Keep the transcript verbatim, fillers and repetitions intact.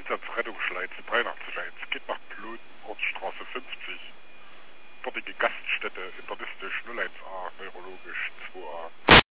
Einsatzrettungsleitz dreiundachtzig eins geht nach Plön, Ortsstraße fünfzig. Dortige Gaststätte, internistisch null eins a, neurologisch zwei a.